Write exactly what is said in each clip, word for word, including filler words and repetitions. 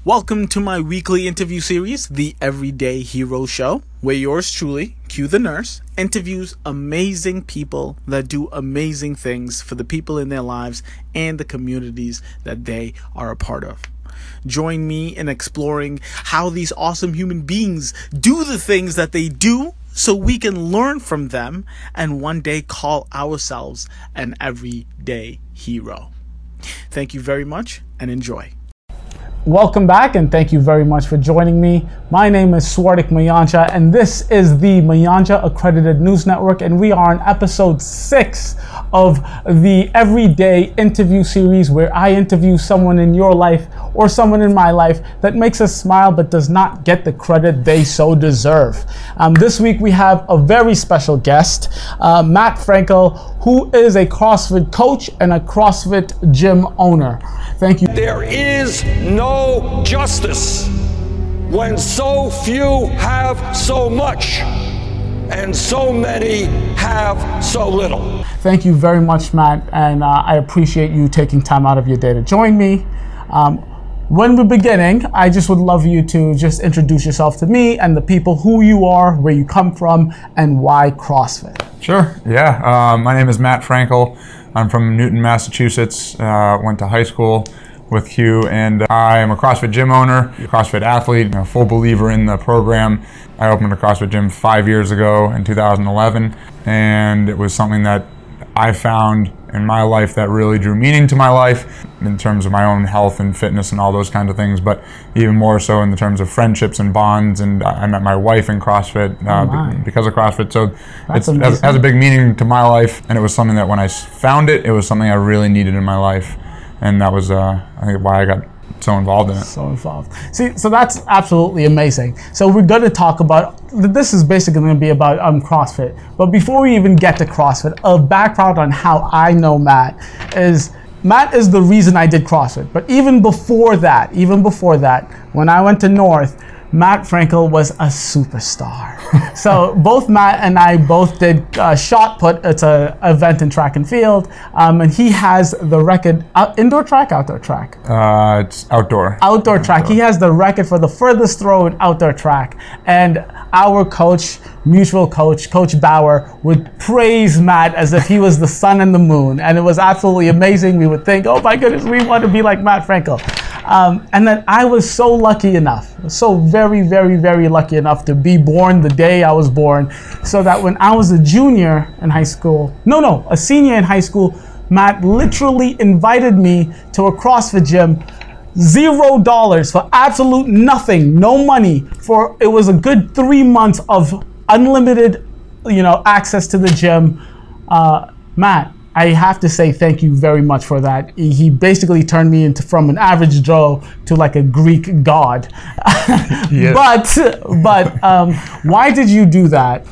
Welcome to my weekly interview series, The Everyday Hero Show, where yours truly, Q the Nurse, interviews amazing people that do amazing things for the people in their lives and the communities that they are a part of. Join me in exploring how these awesome human beings do the things that they do so we can learn from them and one day call ourselves an everyday hero. Thank you very much and enjoy. Welcome back and thank you very much for joining me. My name is Swartik Mayanja and this is the Mayanja Accredited News Network, and we are on episode six of the Everyday Interview series, where I interview someone in your life or someone in my life that makes us smile but does not get the credit they so deserve. Um, this week we have a very special guest, uh, Matt Frankel, who is a CrossFit coach and a CrossFit gym owner. Thank you. There is no justice when so few have so much and so many have so little. Thank you very much, Matt, and uh, I appreciate you taking time out of your day to join me. Um, when we're beginning, I just would love you to just introduce yourself to me and the people, who you are, where you come from, and why CrossFit. Sure, yeah. Uh, my name is Matt Frankel. I'm from Newton, Massachusetts. Uh, went to high school with Q, and I am a CrossFit gym owner, a CrossFit athlete, a full believer in the program. I opened a CrossFit gym five years ago in two thousand eleven, and it was something that I found in my life that really drew meaning to my life in terms of my own health and fitness and all those kinds of things, but even more so in the terms of friendships and bonds. And I met my wife in CrossFit uh, oh because of CrossFit. So it's, it has, has a big meaning to my life, and it was something that when I found it, it was something I really needed in my life. And that was, uh, I think, why I got so involved in it. So involved. See, so that's absolutely amazing. So we're going to talk about, this is basically going to be about um, CrossFit. But before we even get to CrossFit, a background on how I know Matt is, Matt is the reason I did CrossFit. But even before that, even before that, when I went to North, Matt Frankel was a superstar. So both Matt and I both did uh, shot put. It's an event in track and field, um, and he has the record. Uh, indoor track, outdoor track. Uh, it's outdoor. Outdoor track. Outdoor. He has the record for the furthest throw in outdoor track, and our coach, mutual coach, Coach Bauer, would praise Matt as if he was the sun and the moon, and it was absolutely amazing. We would think, oh my goodness, we want to be like Matt Frankel. Um, and then I was so lucky enough, so very, very, very lucky enough to be born the day I was born, so that when I was a junior in high school, no, no, a senior in high school, Matt literally invited me to a CrossFit gym, zero dollars, for absolute nothing, no money, for, it was a good three months of unlimited, you know, access to the gym. Uh, Matt, I have to say thank you very much for that. He basically turned me into from an average Joe to like a Greek god. Yes. But but um, why did you do that?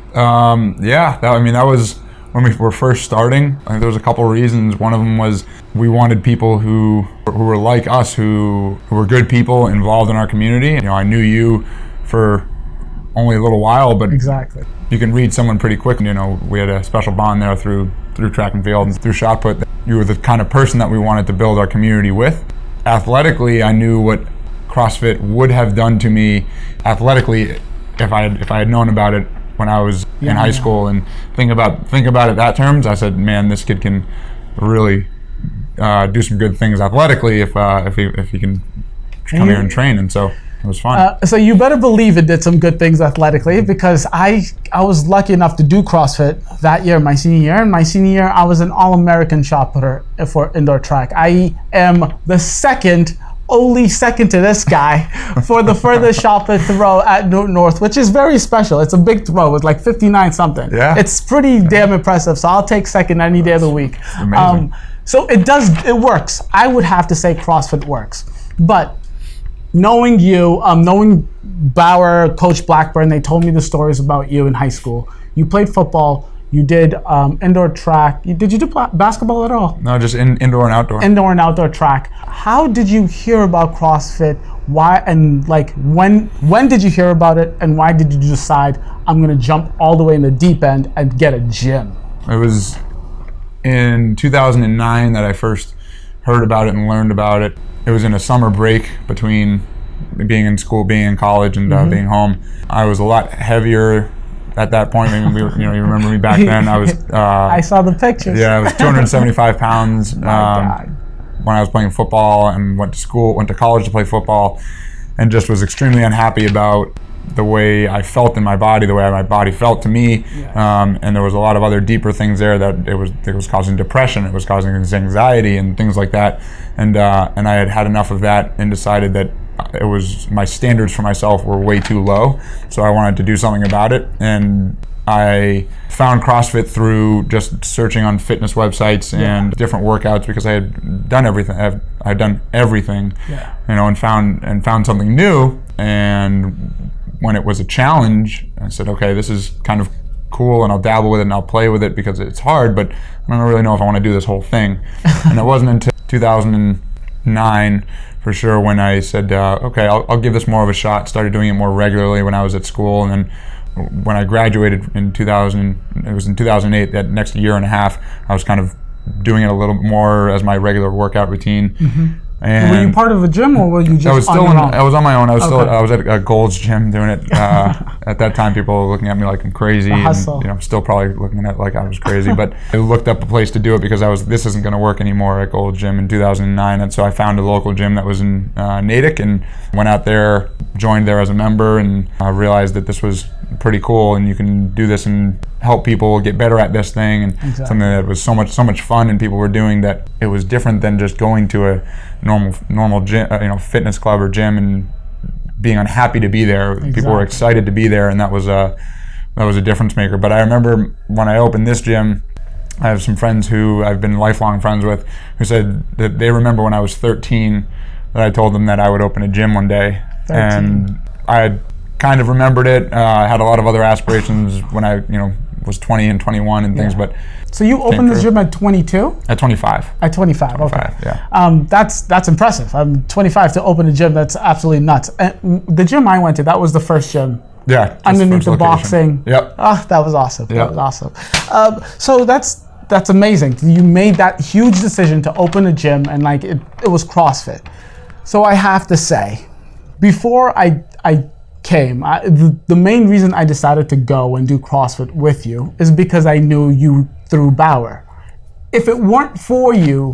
Um, yeah, that, I mean, that was when we were first starting. I think there was a couple of reasons. One of them was we wanted people who who were like us, who, who were good people involved in our community. You know, I knew you for only a little while, but exactly, you can read someone pretty quick. You know, we had a special bond there through through track and field and through shot put. You were the kind of person that we wanted to build our community with. Athletically, I knew what CrossFit would have done to me athletically if I had, if I had known about it when I was yeah, in high yeah. school. And think about think about it that terms. I said, man, this kid can really uh, do some good things athletically if uh, if he if he can come and here and train. And so it was fun. Uh, so you better believe it did some good things athletically, because I I was lucky enough to do CrossFit that year, my senior year. And my senior year, I was an All-American shot putter for indoor track. I am the second, only second to this guy for the furthest shot put throw at Newton North, which is very special. It's a big throw. It's like fifty-nine something. Yeah. It's pretty yeah. damn impressive. So I'll take second any day of the week. Amazing. Um, so it does, it works. I would have to say CrossFit works. But knowing you, um, knowing Bauer, Coach Blackburn, they told me the stories about you in high school. You played football, you did um, indoor track. You, did you do basketball at all? No, just in, indoor and outdoor. Indoor and outdoor track. How did you hear about CrossFit? Why, and like when when did you hear about it, and why did you decide I'm gonna jump all the way in the deep end and get a gym? It was in two thousand nine that I first heard about it and learned about it. It was in a summer break between being in school, being in college, and uh, mm-hmm. being home. I was a lot heavier at that point. Maybe we, you know, you remember me back then. I was. Uh, I saw the pictures. Yeah, I was two hundred seventy-five pounds. My um, God. When I was playing football and went to school, went to college to play football, and just was extremely unhappy about the way I felt in my body, the way my body felt to me, yeah. um, and there was a lot of other deeper things there that it was it was causing depression, it was causing anxiety and things like that, and uh, and I had had enough of that and decided that it was my standards for myself were way too low, so I wanted to do something about it, and I found CrossFit through just searching on fitness websites and yeah. different workouts because I had done everything. I've I'd done everything, yeah. you know, and found and found something new. And when it was a challenge, I said, okay, this is kind of cool, and I'll dabble with it and I'll play with it because it's hard, but I don't really know if I want to do this whole thing. And it wasn't until two thousand nine, for sure, when I said, uh, okay, I'll, I'll give this more of a shot. Started doing it more regularly when I was at school, and then when I graduated in two thousand, it was in two thousand eight, that next year and a half, I was kind of doing it a little more as my regular workout routine. Mm-hmm. And were you part of a gym, or were you just I was still on your in, own? I was on my own. I was Okay. still I was at a Gold's Gym doing it. Uh, at that time, people were looking at me like I'm crazy, and hustle. you know, still probably looking at like I was crazy. But I looked up a place to do it because I was this isn't going to work anymore at Gold's Gym in two thousand nine, and so I found a local gym that was in uh, Natick and went out there, joined there as a member, and uh, realized that this was pretty cool, and you can do this and help people get better at this thing, and exactly. something that was so much so much fun, and people were doing that it was different than just going to a normal normal gym, uh, you know, fitness club or gym and being unhappy to be there. Exactly. People were excited to be there, and that was a that was a difference maker. But I remember when I opened this gym, I have some friends who I've been lifelong friends with who said that they remember when I was thirteen that I told them that I would open a gym one day, thirteen. And I had kind of remembered it. Uh, I had a lot of other aspirations when I, you know, was twenty and twenty-one and things, yeah. but so you opened the gym at twenty-two? At twenty-five. At twenty-five, okay. Yeah. Um, that's that's impressive. I'm twenty-five to open a gym. That's absolutely nuts. And the gym I went to, that was the first gym. Yeah. Underneath the location. Boxing. Yep. Oh, that was awesome. Yep. That was awesome. Um, so that's that's amazing. You made that huge decision to open a gym, and like it, it was CrossFit. So I have to say, before I I came, I, the, the main reason I decided to go and do CrossFit with you is because I knew you through Bauer. If it weren't for you,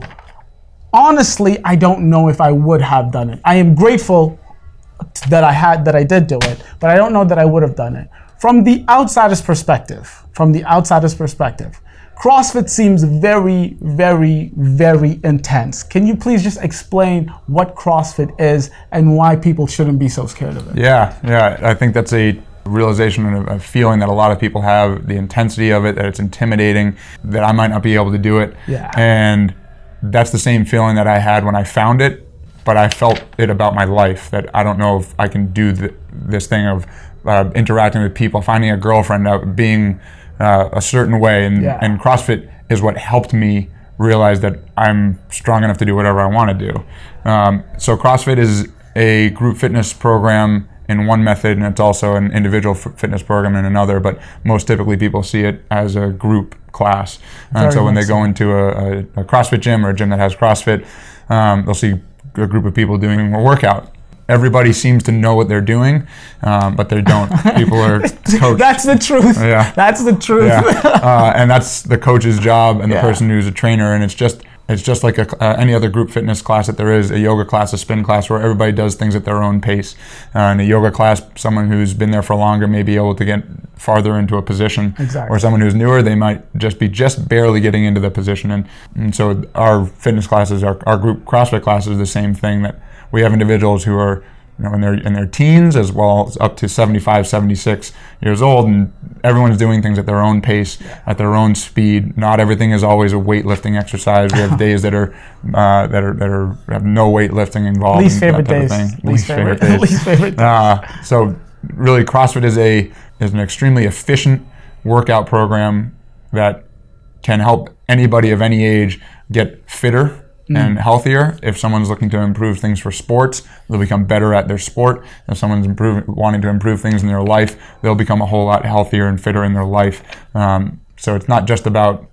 honestly, I don't know if I would have done it. I am grateful that I had that I did do it, but I don't know that I would have done it. From the outsider's perspective, from the outsider's perspective, CrossFit seems very, very, very intense. Can you please just explain what CrossFit is and why people shouldn't be so scared of it? Yeah, yeah. I think that's a realization and a feeling that a lot of people have, the intensity of it, that it's intimidating, that I might not be able to do it. Yeah. And that's the same feeling that I had when I found it, but I felt it about my life, that I don't know if I can do th- this thing of uh, interacting with people, finding a girlfriend, uh, being Uh, a certain way, and, yeah. and CrossFit is what helped me realize that I'm strong enough to do whatever I want to do. Um, so CrossFit is a group fitness program in one method, and it's also an individual f- fitness program in another, but most typically people see it as a group class. And Very so when they go into a, a, a CrossFit gym or a gym that has CrossFit, um, they'll see a group of people doing a workout. Everybody seems to know what they're doing, um, but they don't. People are coached. That's the truth. Yeah. That's the truth. Yeah. Uh, and that's the coach's job and the yeah. person who's a trainer. And it's just it's just like a, uh, any other group fitness class that there is, a yoga class, a spin class, where everybody does things at their own pace. Uh, in a yoga class, someone who's been there for longer may be able to get farther into a position. Exactly. Or someone who's newer, they might just be just barely getting into the position. And, and so our fitness classes, our, our group CrossFit classes, is the same thing, that we have individuals who are, you know, in their in their teens as well as up to seventy-five, seventy-six years old, and everyone's doing things at their own pace, yeah. at their own speed. Not everything is always a weightlifting exercise. We have days that are uh, that are that are have no weightlifting involved. Least favorite days. Least, Least favorite, favorite days. Least favorite days. Uh, so really, CrossFit is a is an extremely efficient workout program that can help anybody of any age get fitter and healthier. If someone's looking to improve things for sports, they'll become better at their sport. If someone's improving, wanting to improve things in their life, they'll become a whole lot healthier and fitter in their life. Um, so it's not just about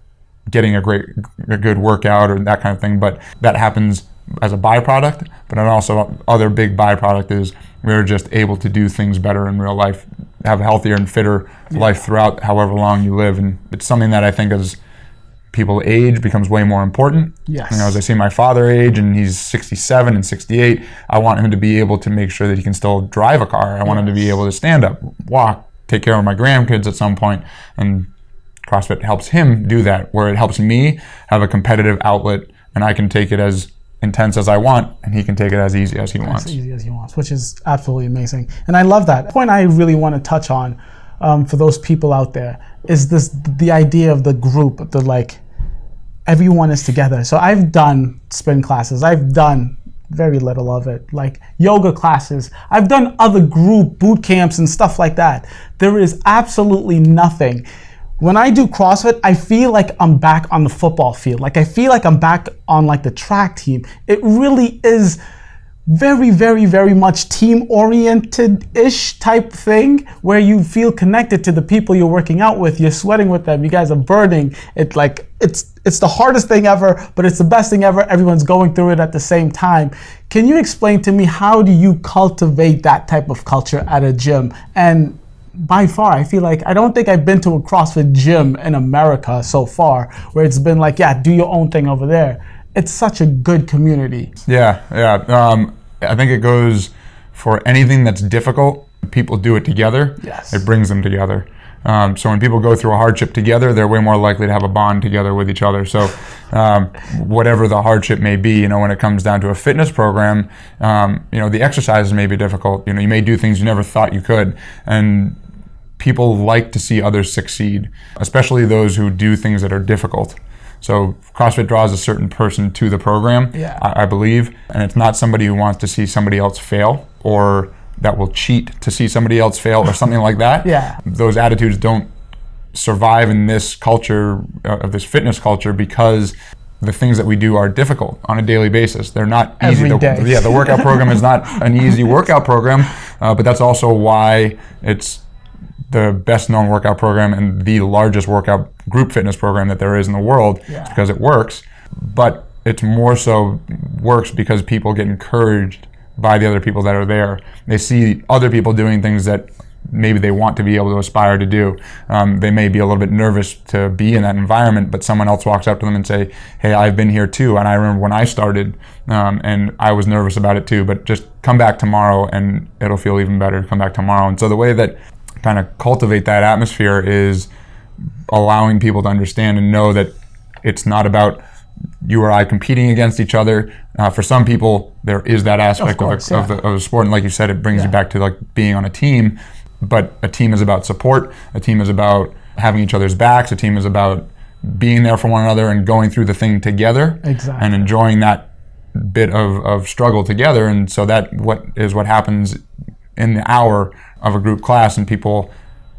getting a great, a good workout or that kind of thing. But that happens as a byproduct. But then also other big byproduct is we're just able to do things better in real life, have a healthier and fitter yeah. life throughout however long you live. And it's something that I think as people age becomes way more important. Yes. You know, as I see my father age and he's sixty-seven and sixty-eight, I want him to be able to make sure that he can still drive a car. I want yes. him to be able to stand up, walk, take care of my grandkids at some point. And CrossFit helps him do that, where it helps me have a competitive outlet and I can take it as intense as I want and he can take it as easy as he wants. As easy as he wants, which is absolutely amazing. And I love that. The point I really want to touch on um, for those people out there is this, the idea of the group, the like, everyone is together. So I've done spin classes. I've done very little of it, like yoga classes. I've done other group boot camps and stuff like that. There is absolutely nothing. When I do CrossFit, I feel like I'm back on the football field. Like I feel like I'm back on like the track team. It really is very, very, very much team-oriented-ish type thing where you feel connected to the people you're working out with. You're sweating with them. You guys are burning. It's like it's it's the hardest thing ever, but it's the best thing ever. Everyone's going through it at the same time. Can you explain to me, how do you cultivate that type of culture at a gym? And by far, I feel like I don't think I've been to a CrossFit gym in America so far where it's been like, yeah, do your own thing over there. It's such a good community. Yeah, yeah. Um, I think it goes for anything that's difficult. People do it together. Yes. It brings them together. Um, so when people go through a hardship together, they're way more likely to have a bond together with each other. So um, whatever the hardship may be, you know, when it comes down to a fitness program, um, you know, the exercises may be difficult. You know, you may do things you never thought you could. And people like to see others succeed, especially those who do things that are difficult. So CrossFit draws a certain person to the program, yeah. I, I believe, and it's not somebody who wants to see somebody else fail or that will cheat to see somebody else fail or something like that. Yeah. Those attitudes don't survive in this culture, uh, of this fitness culture, because the things that we do are difficult on a daily basis. They're not easy. Every the, day. Yeah, the workout program is not an easy workout program, uh, but that's also why it's the best known workout program and the largest workout group fitness program that there is in the world. Yeah. It's because it works, but it's more so works because people get encouraged by the other people that are there. They see other people doing things that maybe they want to be able to aspire to do. Um, they may be a little bit nervous to be in that environment, but someone else walks up to them and say, hey, I've been here too, and I remember when I started, um, and I was nervous about it too, but just come back tomorrow and it'll feel even better. Come back tomorrow. And so the way that kind of cultivate that atmosphere is allowing people to understand and know that it's not about you or I competing against each other. Uh, for some people, there is that aspect of, course, of, yeah. of, the, of the sport, and like you said, it brings yeah. you back to like being on a team. But a team is about support. A team is about having each other's backs. A team is about being there for one another and going through the thing together. Exactly. And enjoying that bit of, of struggle together. And so that what is what happens in the hour of a group class, and people,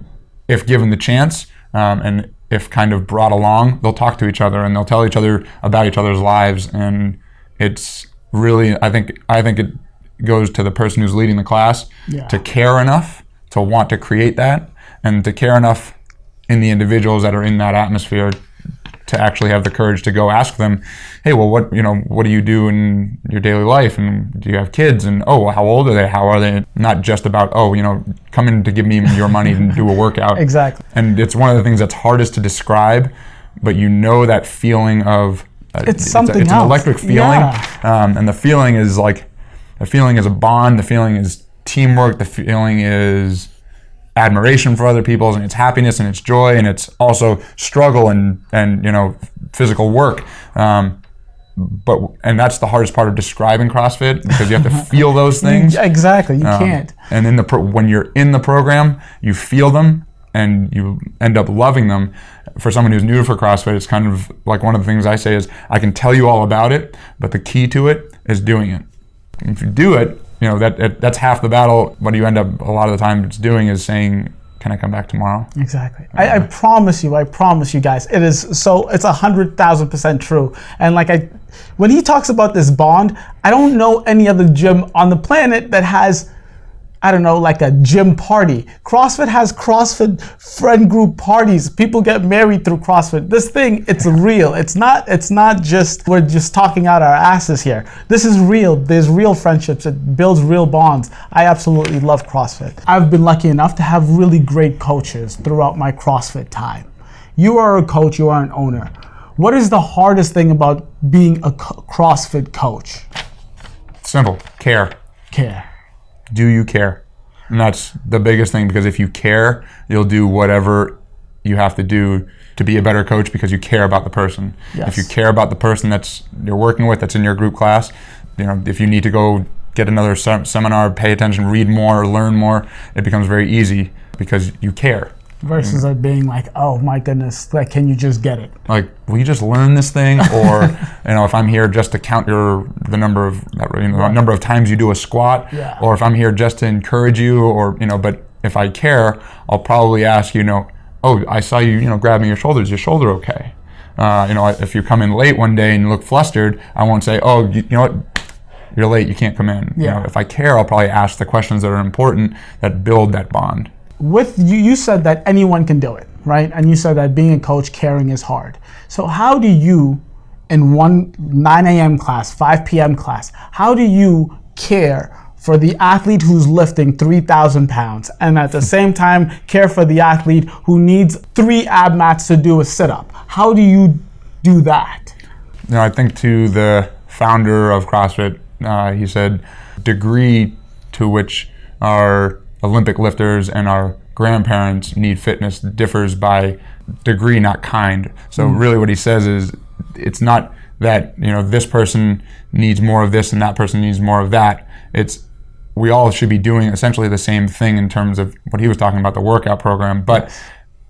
if given the chance, um, and if kind of brought along, they'll talk to each other and they'll tell each other about each other's lives. And it's really, I think, I think it goes to the person who's leading the class yeah. to care enough to want to create that, and to care enough in the individuals that are in that atmosphere to actually have the courage to go ask them, hey, well, what, you know, what do you do in your daily life? And do you have kids? And, oh, how old are they? How are they? Not just about, oh, you know, come in to give me your money and do a workout. Exactly. And it's one of the things that's hardest to describe, but you know that feeling of, uh, it's something it's, a, it's else. an electric feeling. Yeah. Um, and the feeling is like, the feeling is a bond, the feeling is teamwork, the feeling is admiration for other people, and it's happiness and it's joy, and it's also struggle and and you know physical work. Um, but and that's the hardest part of describing CrossFit, because you have to feel those things. Exactly, you um, can't. And in the pro- when you're in the program, you feel them and you end up loving them. For someone who's new for CrossFit, it's kind of like one of the things I say is, I can tell you all about it, but the key to it is doing it. And if you do it, you know, that, that that's half the battle. What you end up a lot of the time it's doing is saying, can I come back tomorrow? Exactly. Uh, I, I promise you, I promise you guys, it is so, it's a hundred thousand percent true. And like I, when he talks about this bond, I don't know any other gym on the planet that has I don't know, like a gym party. CrossFit has CrossFit friend group parties. People get married through CrossFit. This thing, it's real. It's not, it's not just, we're just talking out our asses here. This is real. There's real friendships. It builds real bonds. I absolutely love CrossFit. I've been lucky enough to have really great coaches throughout my CrossFit time. You are a coach, you are an owner. What is the hardest thing about being a CrossFit coach? Simple, care. Care. Do you care? And that's the biggest thing, because if you care, you'll do whatever you have to do to be a better coach, because you care about the person. Yes. If you care about the person that's you're working with, that's in your group class, you know, if you need to go get another sem- seminar, pay attention, read more, learn more, it becomes very easy because you care. Versus it being like, oh my goodness, like, can you just get it? Like, will you just learn this thing? Or, you know, if I'm here just to count your the number of you know, Right. number of times you do a squat, Yeah. or if I'm here just to encourage you, or you know, but if I care, I'll probably ask you, you know, oh, I saw you, you know, grabbing your shoulders. Is your shoulder okay? Uh, you know, if you come in late one day and you look flustered, I won't say, oh, you, you know what, you're late, you can't come in. Yeah. You know, if I care, I'll probably ask the questions that are important that build that bond. With you, you said that anyone can do it, right? And you said that being a coach, caring is hard. So how do you, in one nine a.m. class, five p.m. class, how do you care for the athlete who's lifting three thousand pounds and at the same time care for the athlete who needs three ab mats to do a sit-up? How do you do that? You know, I think to the founder of CrossFit, uh, he said, degree to which our Olympic lifters and our grandparents need fitness differs by degree, not kind. So mm. really what he says is, it's not that, you know, this person needs more of this and that person needs more of that. It's, we all should be doing essentially the same thing in terms of what he was talking about, the workout program, but yes.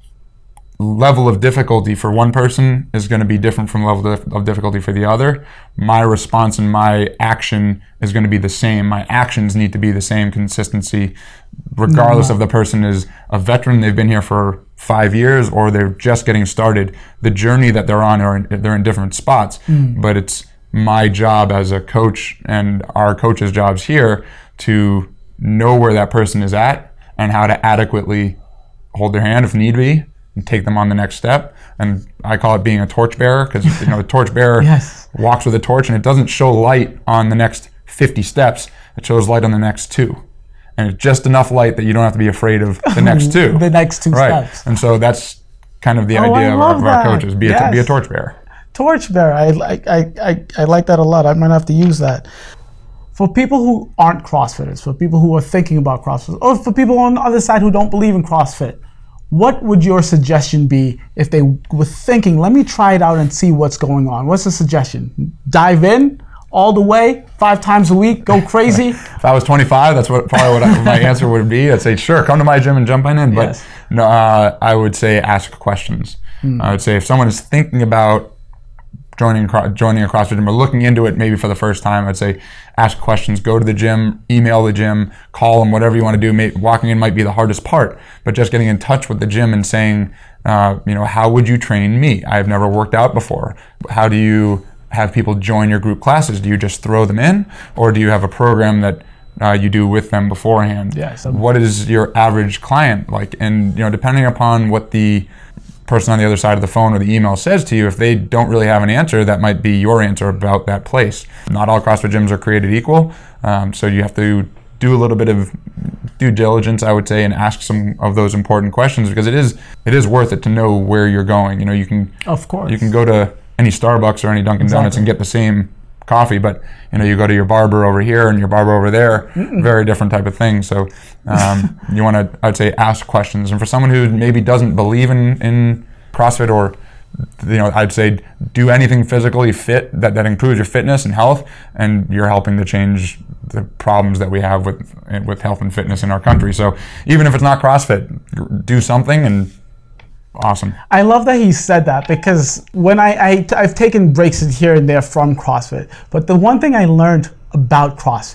level of difficulty for one person is going to be different from level of difficulty for the other. My response and my action is going to be the same. My actions need to be the same consistency, regardless mm-hmm. of the person is a veteran, they've been here for five years, or they're just getting started. The journey that they're on, are in, they're in different spots, mm. but it's my job as a coach and our coaches' jobs here to know where that person is at and how to adequately hold their hand if need be, and take them on the next step. And I call it being a torchbearer, because you know, the torchbearer yes. walks with a torch, and it doesn't show light on the next fifty steps. It shows light on the next two, and it's just enough light that you don't have to be afraid of the next two. the next two right. steps. And so that's kind of the oh, idea of our, of our coaches: be yes. a be a torchbearer. Torchbearer. I like I, I I like that a lot. I might have to use that. For people who aren't CrossFitters, for people who are thinking about CrossFit, or for people on the other side who don't believe in CrossFit, what would your suggestion be if they were thinking, let me try it out and see what's going on? What's the suggestion? Dive in all the way, five times a week, go crazy? If I was twenty-five, that's what probably what I, my answer would be. I'd say, sure, come to my gym and jump on in. But yes. no, uh, I would say ask questions. Mm. I would say if someone is thinking about joining joining a CrossFit gym or looking into it maybe for the first time, I'd say ask questions, go to the gym, email the gym, call them, whatever you want to do. Maybe walking in might be the hardest part, but just getting in touch with the gym and saying, uh, you know, how would you train me? I've never worked out before. How do you have people join your group classes? Do you just throw them in, or do you have a program that uh, you do with them beforehand? Yeah, so what is your average client like? And you know, depending upon what the person on the other side of the phone or the email says to you, if they don't really have an answer, that might be your answer about that place. Not all CrossFit gyms are created equal, um, so you have to do a little bit of due diligence, I would say, and ask some of those important questions, because it is it is worth it to know where you're going. You know, you can of course you can go to any Starbucks or any Dunkin' exactly. Donuts and get the same coffee, but you know, you go to your barber over here and your barber over there, Mm-mm. very different type of thing. So um, you want to, I'd say, ask questions. And for someone who maybe doesn't believe in, in CrossFit, or you know, I'd say do anything physically fit that, that improves your fitness and health, and you're helping to change the problems that we have with with health and fitness in our country. So even if it's not CrossFit, do something and awesome. I love that he said that, because when I, I, I've taken breaks here and there from CrossFit, but the one thing I learned about CrossFit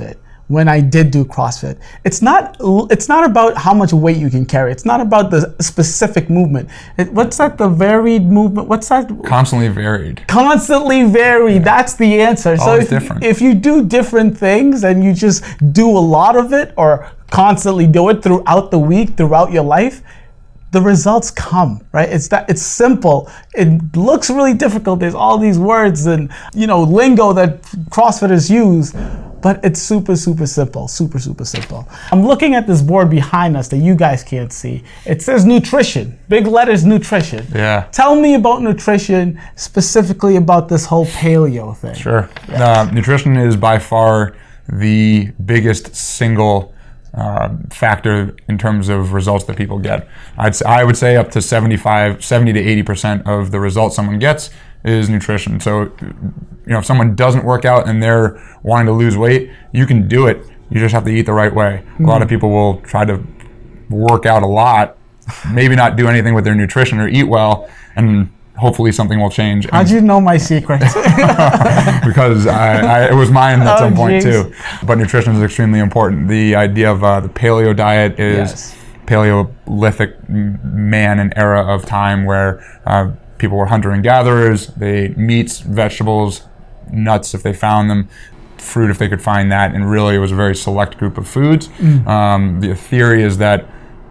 when I did do CrossFit. It's not it's not about how much weight you can carry. It's not about the specific movement. It, what's that, the varied movement? What's that? Constantly varied. Constantly varied. That's the answer. So if, different. if you do different things and you just do a lot of it or constantly do it throughout the week, throughout your life, the results come, right? It's that it's simple. It looks really difficult. There's all these words and, you know, lingo that CrossFitters use, but it's super, super simple, super, super simple. I'm looking at this board behind us that you guys can't see. It says nutrition, big letters, nutrition. Yeah. Tell me about nutrition, specifically about this whole paleo thing. Sure. Uh, nutrition is by far the biggest single Uh, factor in terms of results that people get. I'd say, I would say up to seventy-five, seventy to eighty percent of the results someone gets is nutrition. So, you know, if someone doesn't work out and they're wanting to lose weight, you can do it. You just have to eat the right way. Mm-hmm. A lot of people will try to work out a lot, maybe not do anything with their nutrition or eat well, and hopefully something will change. How'd you know my secrets? Because I, I, it was mine at Oh, some point geez. too. But nutrition is extremely important. The idea of uh, the paleo diet is Yes. Paleolithic man and era of time where uh, people were hunter and gatherers. They ate meats, vegetables, nuts if they found them, fruit if they could find that, and really it was a very select group of foods. Mm. Um, the theory is that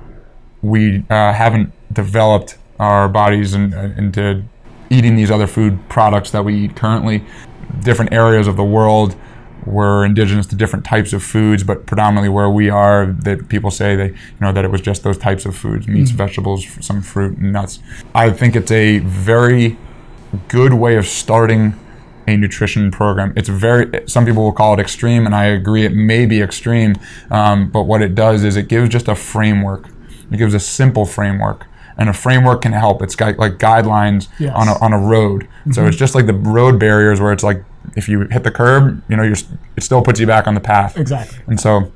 we uh, haven't developed our bodies in, uh, into eating these other food products that we eat currently. Different areas of the world were indigenous to different types of foods, but predominantly where we are, that people say they, you know, that it was just those types of foods: meats, mm-hmm. vegetables, some fruit, and nuts. I think it's a very good way of starting a nutrition program. It's very, some people will call it extreme, and I agree it may be extreme, um, but what it does is it gives just a framework. It gives a simple framework. And a framework can help. It's got like guidelines yes. on a on a road. Mm-hmm. So it's just like the road barriers where it's like if you hit the curb, you know, you're it still puts you back on the path. Exactly. And so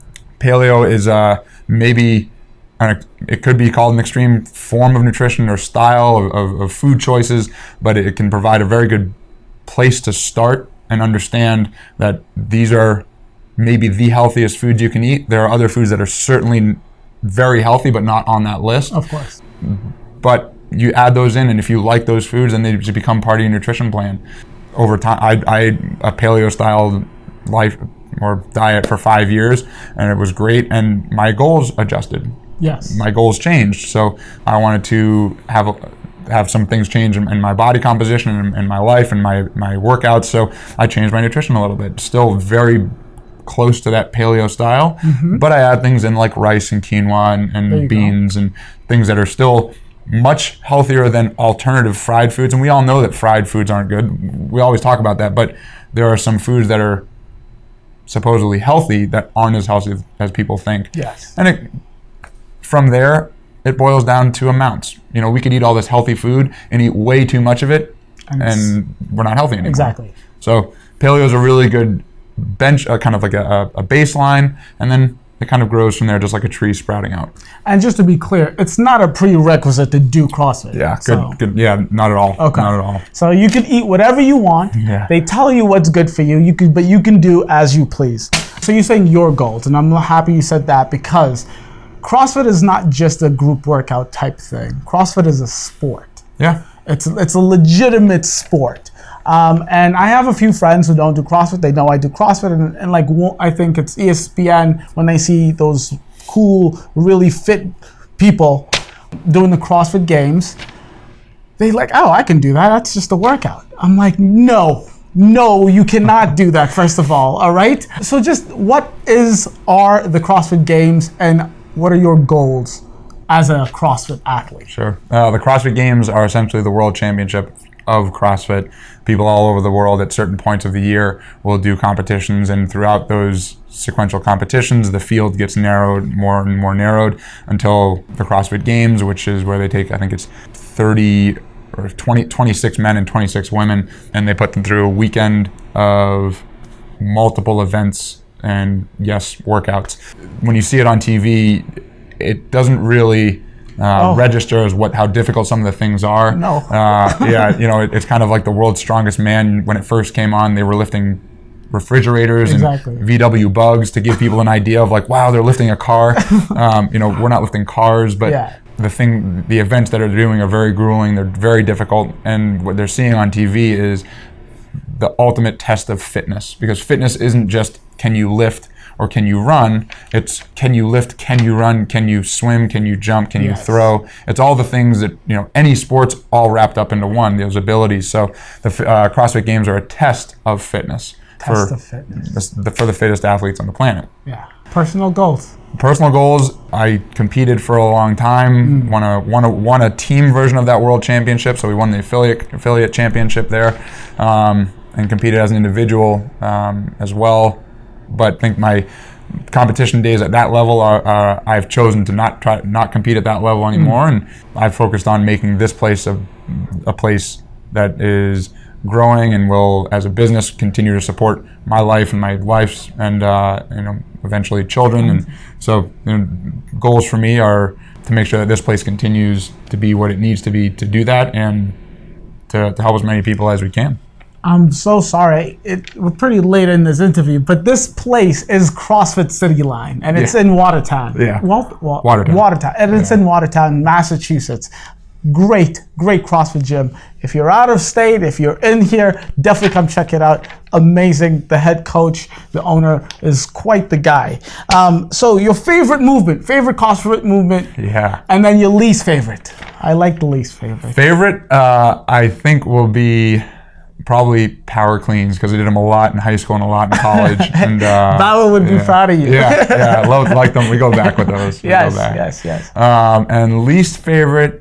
paleo is uh, maybe an, it could be called an extreme form of nutrition or style of, of, of food choices, but it can provide a very good place to start and understand that these are maybe the healthiest foods you can eat. There are other foods that are certainly very healthy, but not on that list. Of course. But you add those in, and if you like those foods, then they just become part of your nutrition plan. Over time, I, I ate a paleo-style life or diet for five years, and it was great, and my goals adjusted. Yes. My goals changed, so I wanted to have a, have some things change in, in my body composition and in, in my life and my, my workouts, so I changed my nutrition a little bit. Still very close to that paleo style, mm-hmm. but I add things in like rice and quinoa and, and beans go. and things that are still much healthier than alternative fried foods. And we all know that fried foods aren't good. We always talk about that, but there are some foods that are supposedly healthy that aren't as healthy as people think. Yes. And it, from there, it boils down to amounts. You know, we could eat all this healthy food and eat way too much of it, and, and we're not healthy anymore. Exactly. So paleo is a really good bench, uh, kind of like a, a baseline, and then it kind of grows from there, just like a tree sprouting out. And just to be clear, it's not a prerequisite to do CrossFit. Yeah, good, so. good. Yeah, not at all. Okay. Not at all. So you can eat whatever you want. Yeah. They tell you what's good for you. You can, but you can do as you please. So you're saying your goals, and I'm happy you said that because CrossFit is not just a group workout type thing. CrossFit is a sport. Yeah. It's it's a legitimate sport. Um, and I have a few friends who don't do CrossFit. They know I do CrossFit, and, and like I think it's E S P N when they see those cool, really fit people doing the CrossFit Games. They like, oh, I can do that. That's just a workout. I'm like, no, no, you cannot do that. First of all, all right. So just what is are the CrossFit Games, and what are your goals as a CrossFit athlete? Sure. Uh, the CrossFit Games are essentially the world championship of CrossFit. People all over the world at certain points of the year will do competitions, and throughout those sequential competitions, the field gets narrowed, more and more narrowed, until the CrossFit Games, which is where they take, I think it's thirty or twenty, twenty-six men and twenty-six women, and they put them through a weekend of multiple events and, yes, workouts. When you see it on T V, it doesn't really Uh, oh. register as what how difficult some of the things are. No. uh, yeah, you know, it, it's kind of like the world's strongest man. When it first came on, they were lifting refrigerators exactly. and V W bugs to give people an idea of like, wow, they're lifting a car. um, you know, we're not lifting cars, but yeah. the thing, the events that are doing are very grueling. They're very difficult, and what they're seeing on T V is the ultimate test of fitness, because fitness isn't just can you lift or can you run, it's can you lift, can you run, can you swim, can you jump, can yes. you throw. It's all the things that, you know, any sport's all wrapped up into one, those abilities. So the uh, CrossFit Games are a test of fitness. Test for of fitness. The, for the fittest athletes on the planet. Yeah. Personal goals. Personal goals, I competed for a long time, mm. won a won a won a team version of that world championship, so we won the affiliate affiliate championship there, um, and competed as an individual um, as well. But I think my competition days at that level are, are I've chosen to not try not compete at that level anymore, mm. and I've focused on making this place a a place that is growing and will, as a business, continue to support my life and my wife's, and uh, you know, eventually children. And so, you know, goals for me are to make sure that this place continues to be what it needs to be to do that, and to, to help as many people as we can. I'm so sorry. It, we're pretty late in this interview, but this place is CrossFit City Line, and it's yeah. in Watertown. Yeah. Wa- Wa- Watertown. Watertown. And yeah. it's in Watertown, Massachusetts. Great, great CrossFit gym. If you're out of state, if you're in here, definitely come check it out. Amazing. The head coach, the owner, is quite the guy. Um, so your favorite movement, favorite CrossFit movement, yeah, and then your least favorite. I like the least favorite. Favorite, uh, I think, will be probably power cleans, because I did them a lot in high school and a lot in college. And uh, Bauer would yeah, be proud of you. yeah, yeah, I love, like them. We go back with those. We yes, go back. yes, yes. Um, and least favorite.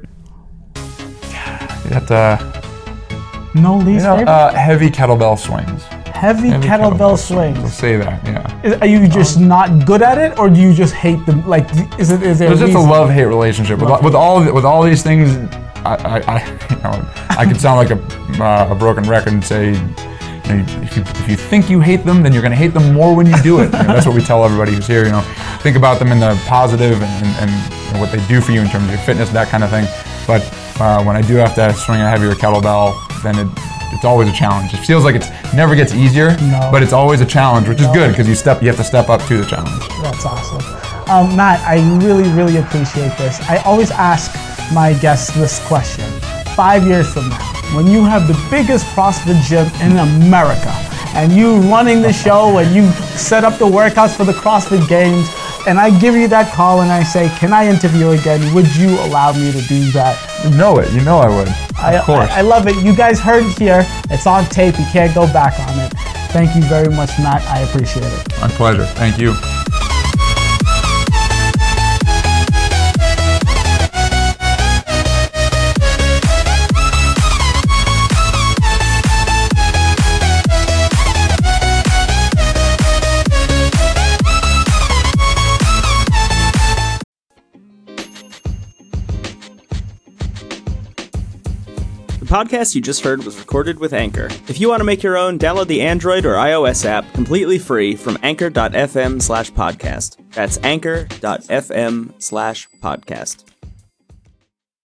You have to, no least you know, favorite? Uh, heavy kettlebell swings. Heavy, heavy kettlebell, kettlebell swings. We'll say that, yeah. Is, are you just um, not good at it, or do you just hate them? Like, is it? Is there? There's a just a love-hate relationship with, with all of, with all these things. I, I, I you know, I could sound like a, uh, a broken record and say, you know, if you if you think you hate them, then you're going to hate them more when you do it. You know, that's what we tell everybody who's here. You know, think about them in the positive and, and, and what they do for you in terms of your fitness, that kind of thing. But Uh, when I do have to swing a heavier kettlebell, then it, it's always a challenge. It feels like it never gets easier, no. but it's always a challenge, which no. is good, because you step, you have to step up to the challenge. That's awesome. Um, Matt, I really, really appreciate this. I always ask my guests this question. Five years from now, when you have the biggest CrossFit gym in America, and you running the show, and you set up the workouts for the CrossFit Games, and I give you that call and I say, can I interview again? Would you allow me to do that? You know it. You know I would. I, of course. I, I love it. You guys heard it here. It's on tape. You can't go back on it. Thank you very much, Matt. I appreciate it. My pleasure. Thank you. The podcast you just heard was recorded with Anchor. If you want to make your own, download the Android or iOS app completely free from anchor.fm slash podcast. That's anchor.fm slash podcast.